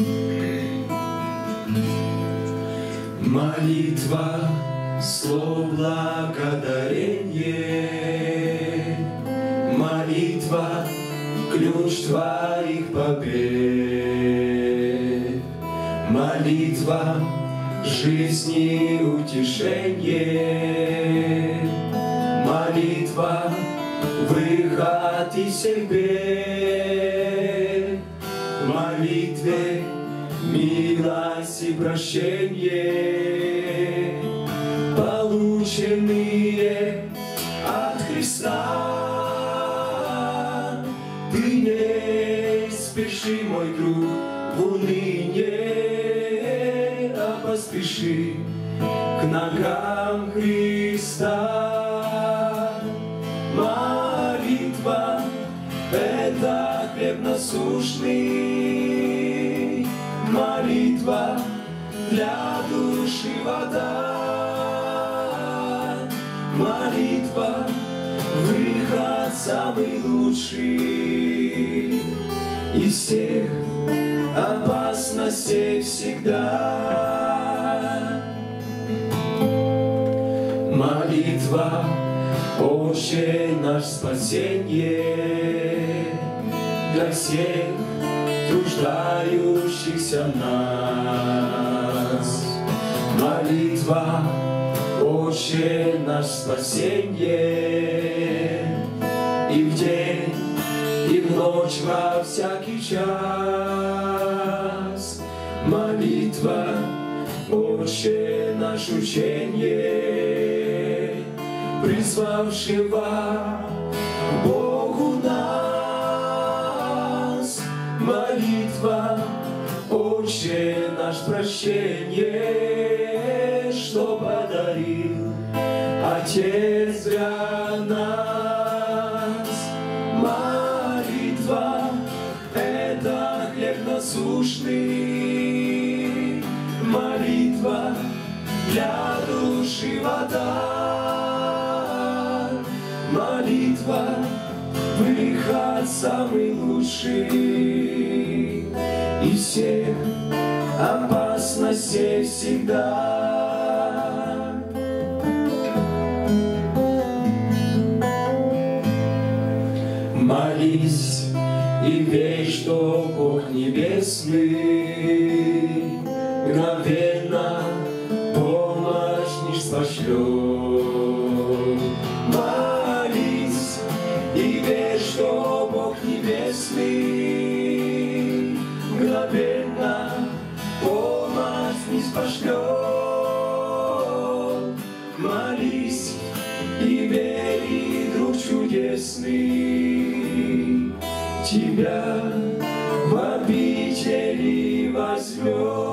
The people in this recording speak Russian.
Молитва, слов благодарение, молитва, ключ твоих побед, молитва, жизни утешение, молитва, выход из всех бед, в молитве милость и прощение, полученные от Христа. Ты не спеши, мой друг, в уныние, а поспеши к ногам Христа. Молитва — это хлеб насущный, молитва для души вода, молитва выход самый лучший из всех опасностей всегда. Молитва — Отче наш спасение для всех труждающихся нас. Молитва — Отче наш спасение и в день, и в ночь, во всякий час. Молитва — Отче наш учение, призвавшего Богу нас. Молитва — Отче наш прощение, что подарил Отец для нас. Молитва — это хлеб насущный, молитва для души вода, молитва выход самый лучший из всех опасностей всегда. Молись и верь, что Бог Небесный мгновенно помощь лишь пошлет. Молись и верь, что Бог Небесный мгновенно помощь не пошлет. Молись и верь, и друг чудесный тебя в обители возьмет.